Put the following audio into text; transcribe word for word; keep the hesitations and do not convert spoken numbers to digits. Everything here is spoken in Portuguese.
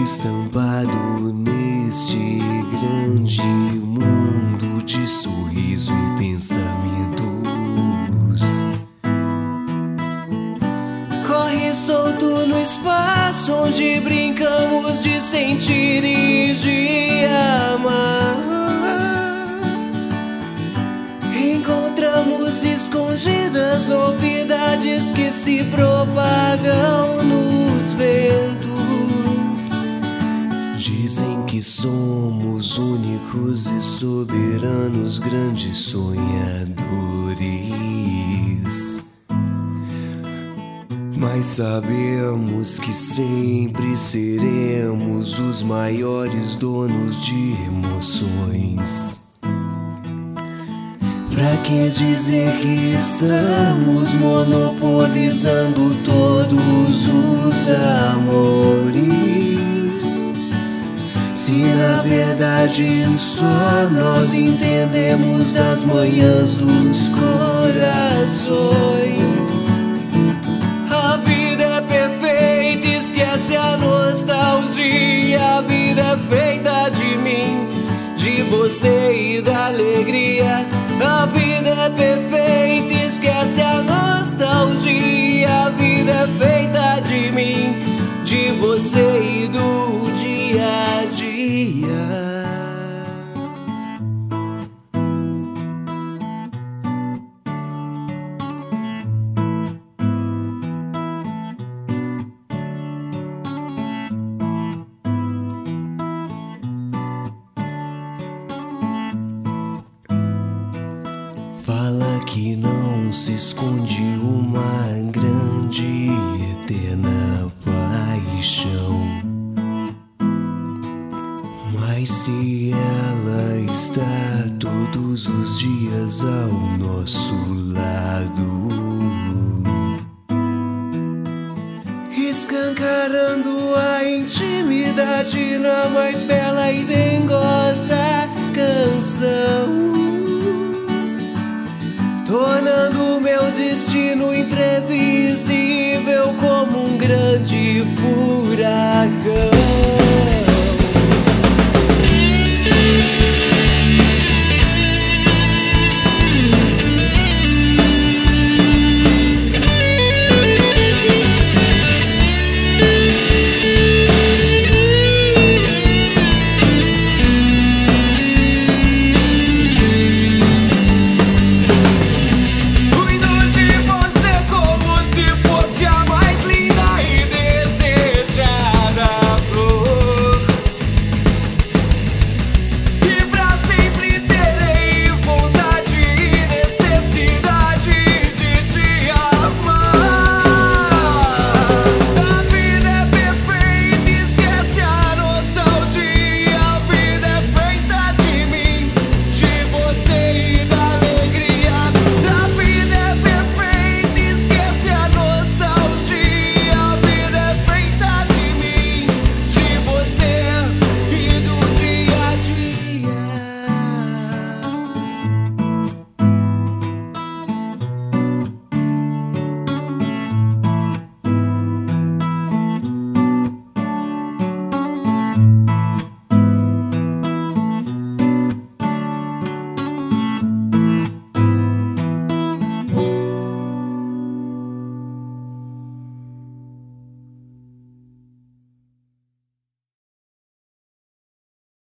estampado neste grande mundo de sorriso e pensamentos. Corre solto no espaço onde brincamos de sentir e de amar. Encontramos escondidas novidades que se propagam nos ventos. Dizem que somos únicos e soberanos, grandes sonhadores. Mas sabemos que sempre seremos os maiores donos de emoções. Pra que dizer que estamos monopolizando todos os amores, se na verdade só nós entendemos das manhãs dos corações? A vida é perfeita, esquece a nostalgia. A vida é feita de mim, de você e da alegria. A vida é perfeita, esquece a nostalgia. A vida é feita de mim, de você e do dia a dia. Fala que não se esconde uma grande e eterna paixão, mas se ela está todos os dias ao nosso lado, escancarando a intimidade na mais bela e dengosa canção, tornando meu destino imprevisível como um grande furacão.